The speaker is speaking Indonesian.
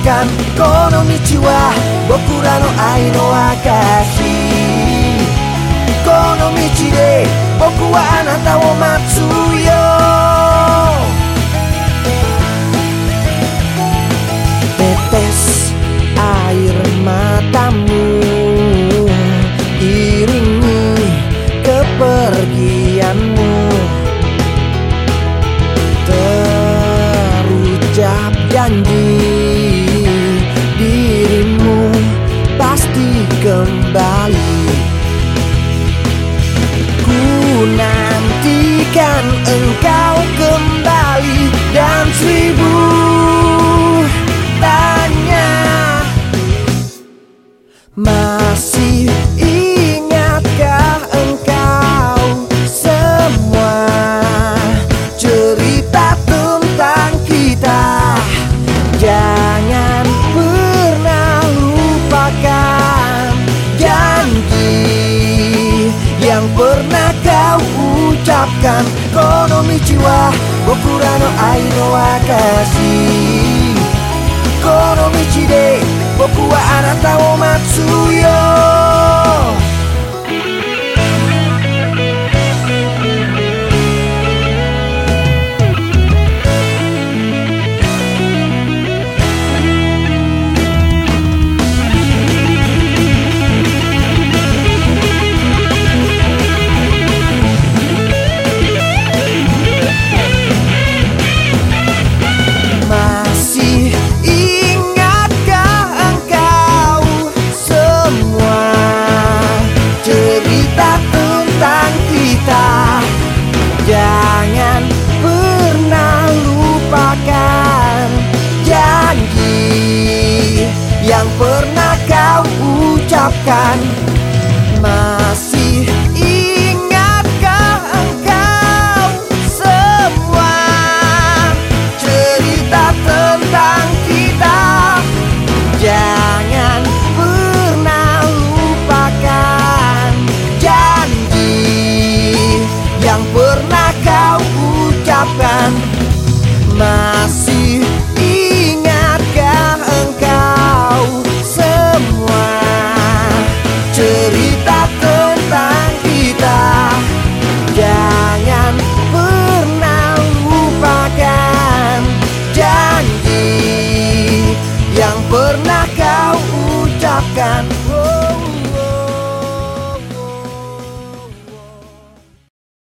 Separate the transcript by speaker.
Speaker 1: ucapkan konnichiwa, bokura no ai no wakashi. Kono michi de boku wa anata wo matsu yo. Tetes air matamu iringi kepergianmu, terucap janji dirimu pasti kembali. Ku nantikan engkau kembali dan 1000 tanya. Masih ingatkah engkau semua cerita tentang kita? Jangan pernah lupakan janji yang pernah kau ucapkan. Konnichiwa, bokura no ai no wakashi. Konomichi de boku wa anata wo matsu yo. Jangan pernah lupakan janji yang pernah kau ucapkan. Masih ingatkah engkau semua cerita tentang kita? Jangan pernah lupakan janji yang pernah kau ucapkan. Masih ingat